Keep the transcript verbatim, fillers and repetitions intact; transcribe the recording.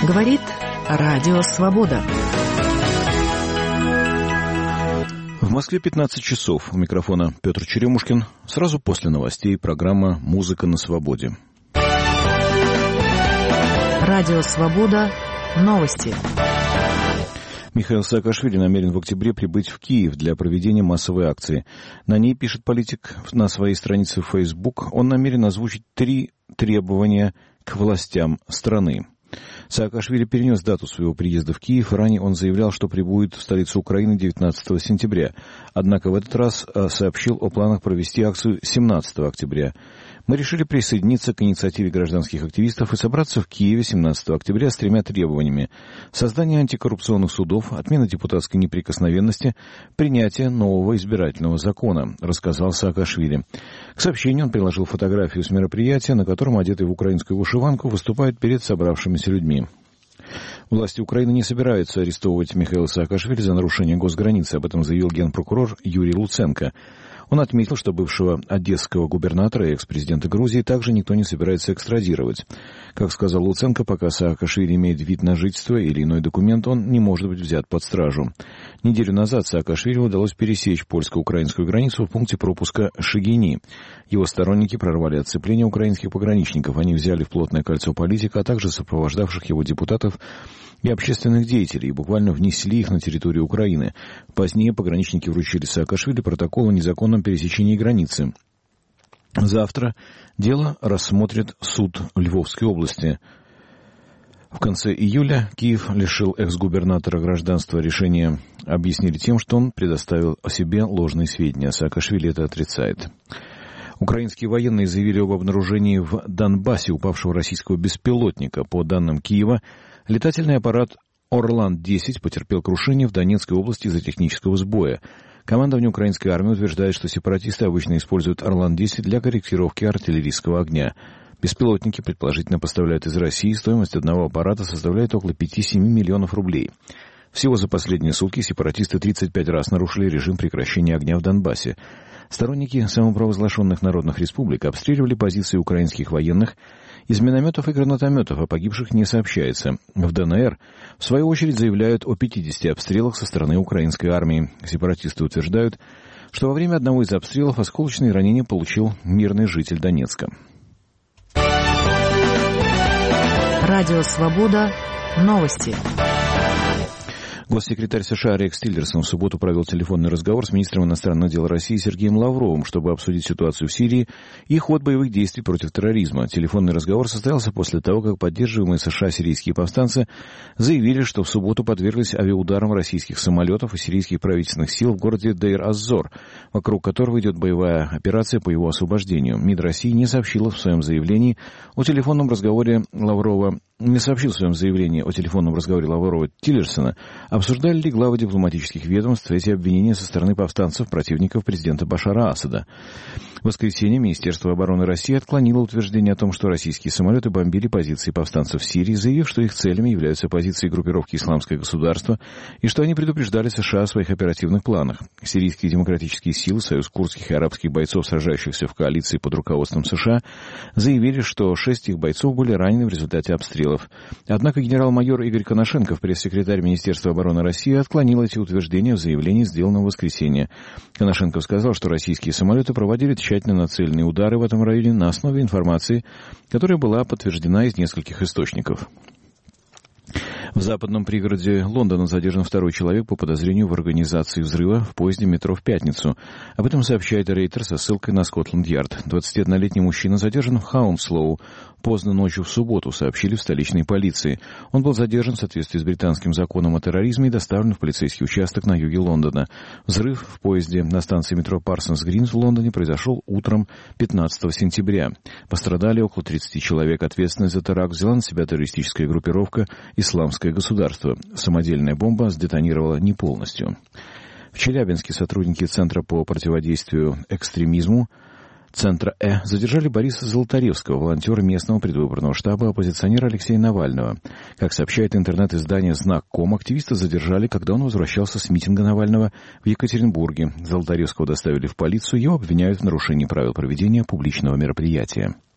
Говорит Радио Свобода. В Москве пятнадцать часов. У микрофона Петр Черемушкин. Сразу после новостей программа «Музыка на свободе». Радио Свобода. Новости. Михаил Саакашвили намерен в октябре прибыть в Киев для проведения массовой акции. На ней, пишет политик на своей странице в Facebook, он намерен озвучить три требования к властям страны. Саакашвили перенес дату своего приезда в Киев. Ранее он заявлял, что прибудет в столицу Украины девятнадцатого сентября. Однако в этот раз сообщил о планах провести акцию семнадцатого октября. Мы решили присоединиться к инициативе гражданских активистов и собраться в Киеве семнадцатого октября с тремя требованиями: создание антикоррупционных судов, отмена депутатской неприкосновенности, принятие нового избирательного закона, рассказал Саакашвили. К сообщению он приложил фотографию с мероприятия, на котором, одетый в украинскую вышиванку, выступает перед собравшимися людьми. Власти Украины не собираются арестовывать Михаила Саакашвили за нарушение госграницы. Об этом заявил генпрокурор Юрий Луценко. Он отметил, что бывшего одесского губернатора и экс-президента Грузии также никто не собирается экстрадировать. Как сказал Луценко, пока Саакашвили имеет вид на жительство или иной документ, он не может быть взят под стражу. Неделю назад Саакашвили удалось пересечь польско-украинскую границу в пункте пропуска Шегини. Его сторонники прорвали оцепление украинских пограничников. Они взяли в плотное кольцо политика, а также сопровождавших его депутатов и общественных деятелей, и буквально внесли их на территорию Украины. Позднее пограничники вручили Саакашвили протокол о незаконном пересечении границы. Завтра дело рассмотрит суд Львовской области. В конце июля Киев лишил экс-губернатора гражданства. Решение объяснили тем, что он предоставил о себе ложные сведения. Саакашвили это отрицает. Украинские военные заявили об обнаружении в Донбассе упавшего российского беспилотника. По данным Киева, летательный аппарат Орлан десять потерпел крушение в Донецкой области из-за технического сбоя. Командование украинской армии утверждает, что сепаратисты обычно используют Орлан десять для корректировки артиллерийского огня. Беспилотники, предположительно, поставляют из России. Стоимость одного аппарата составляет около пяти-семи миллионов рублей. Всего за последние сутки сепаратисты тридцать пять раз нарушили режим прекращения огня в Донбассе. Сторонники самопровозглашенных народных республик обстреливали позиции украинских военных из минометов и гранатометов, о погибших не сообщается. В ДНР, в свою очередь, заявляют о пятидесяти обстрелах со стороны украинской армии. Сепаратисты утверждают, что во время одного из обстрелов осколочные ранения получил мирный житель Донецка. Радио Свобода. Новости. Госсекретарь США Рекс Тиллерсон в субботу провел телефонный разговор с министром иностранных дел России Сергеем Лавровым, чтобы обсудить ситуацию в Сирии и ход боевых действий против терроризма. Телефонный разговор состоялся после того, как поддерживаемые США сирийские повстанцы заявили, что в субботу подверглись авиаударам российских самолетов и сирийских правительственных сил в городе Дейр-аз-Зор, вокруг которого идет боевая операция по его освобождению. МИД России не сообщила в своем заявлении о телефонном разговоре Лаврова не сообщил в своем заявлении о телефонном разговоре Лаврова Тиллерсона, обсуждали ли главы дипломатических ведомств эти обвинения со стороны повстанцев, противников президента Башара Асада. В воскресенье Министерство обороны России отклонило утверждение о том, что российские самолеты бомбили позиции повстанцев в Сирии, заявив, что их целями являются позиции группировки «Исламское государство» и что они предупреждали США о своих оперативных планах. Сирийские демократические силы, союз курдских и арабских бойцов, сражающихся в коалиции под руководством США, заявили, что шесть их бойцов были ранены в результате обстрелов. Однако генерал-майор Игорь Коношенков, пресс-секретарь Министерства обороны России, отклонил эти утверждения в заявлении, сделанном в воскресенье. Коношенков сказал, что российские самолеты проводили тщательно нацеленные удары в этом районе на основе информации, которая была подтверждена из нескольких источников. В западном пригороде Лондона задержан второй человек по подозрению в организации взрыва в поезде метро в пятницу. Об этом сообщает Рейтер со ссылкой на Скотланд-Ярд. двадцатиоднолетний мужчина задержан в Хаунслоу поздно ночью в субботу, сообщили в столичной полиции. Он был задержан в соответствии с британским законом о терроризме и доставлен в полицейский участок на юге Лондона. Взрыв в поезде на станции метро Парсонс-Гринс в Лондоне произошел утром пятнадцатого сентября. Пострадали около тридцати человек. Ответственность за теракт взяла на себя террористическая группировка «Исламское государство». Самодельная бомба сдетонировала не полностью. В Челябинске сотрудники Центра по противодействию экстремизму Центра Э задержали Бориса Золотаревского, волонтера местного предвыборного штаба оппозиционера Алексея Навального. Как сообщает интернет-издание «Знак точка ком», активиста задержали, когда он возвращался с митинга Навального в Екатеринбурге. Золотаревского доставили в полицию, его обвиняют в нарушении правил проведения публичного мероприятия.